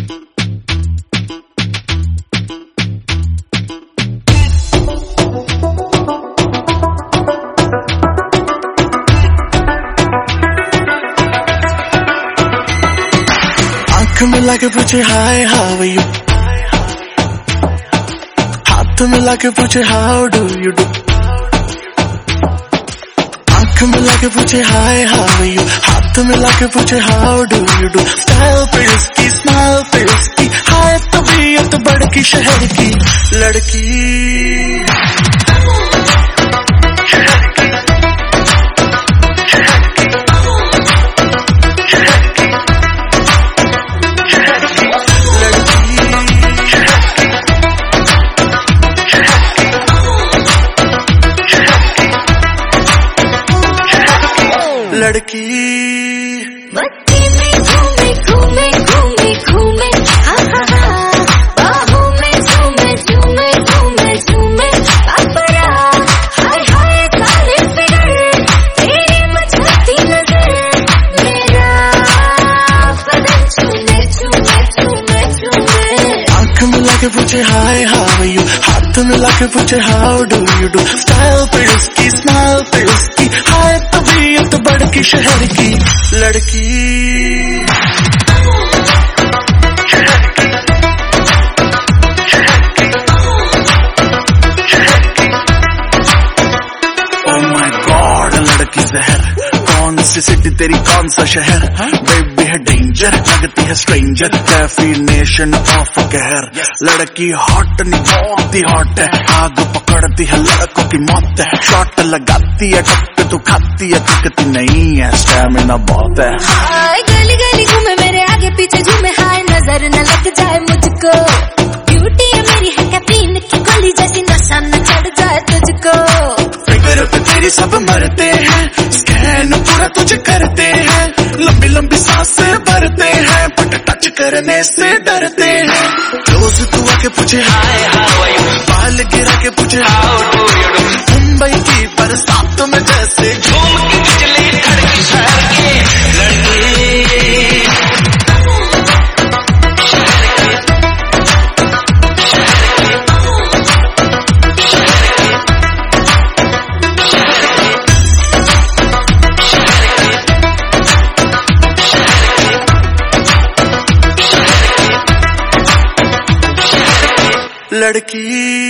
आंख मिला के पूछे हाय हाउ यू, हाथ मिला के पूछे हाउ डू यू डू। आंख मिला के पूछे हाय हाउ यू, हाथ मिला के पूछे how do you do. Style पे इसकी, स्माइल पे इसकी, हाय तबीयत बड़की शहर की लड़की। लड़की मस्ती में घूमे घूमे घूमे घूमे, हाँ हाँ हाँ, बाहों में झूमे झूमे झूमे झूमे, पापरा हाय हाय काले फिगर, तेरी मचलती नजर, मेरा बदन झूमे झूमे झूमे झूमे। आंख मिला के पूछे हाय हाउ यू, हाथ मिला के पूछे how do you do. Style पे इसकी, स्माइल पे इसकी, हाय तबीयत बड़की शहर की लड़की। Oh my God, लड़की जहर, कौन सी सिटी तेरी कौन सा शहर, बेबी है डेंजर, लगती है स्ट्रेंजर, डेफिनेशन ऑफ कहर। लड़की हॉट नहीं बहुत ही हॉट है, आग पकड़ती है लड़कों की मौत है। शॉट लगाती है टक्कर तो खाती है, दिखती नहीं है, स्टैमिना बहुत है। हाय गली गली घूमे मेरे आगे पीछे झूमे, हाय नजर न लग जाए मुझको, ब्यूटी है मेरी है कैफीन की गोली जैसी, नशा न चढ़ जाए तुझको। फिगर पे तेरी सब मरते हैं, स्कैन पूरा तुझे करते हैं, लंबी लंबी सांसें भरते हैं, बट टच करने से डरते हैं। रोज तू आके पूछे हाय हाउ आर यू, बाल गिरा के पूछे how do you do. Mumbai की बरसात में जैसे झूम के बिजली कड़की शहर की लड़की। लड़की